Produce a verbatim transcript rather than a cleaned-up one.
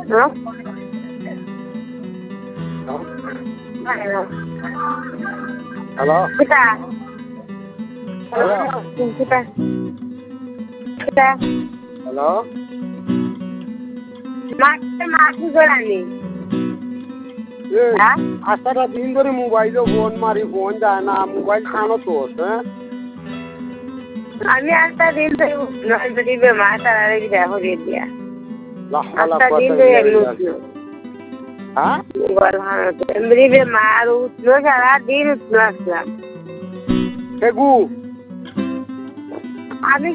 হ্যাঁ হ্যালো কিতা হ্যালো কিতা কিতা হ্যালো মাকে মাটি গড়ানি হ্যাঁ আজটা দিন ধরে মোবাইলে ফোন মারি ফোন যায় না মোবাইল খানো তোর হ্যাঁ আমি একটা দিন ধরে নয় যদি বেমার তারা দেখো দিয়া একটা দিন ধরে উঠলো হ্যাঁ এমনি বেমার উঠলো সারা দিন উঠলো আসলাম সেগু আমি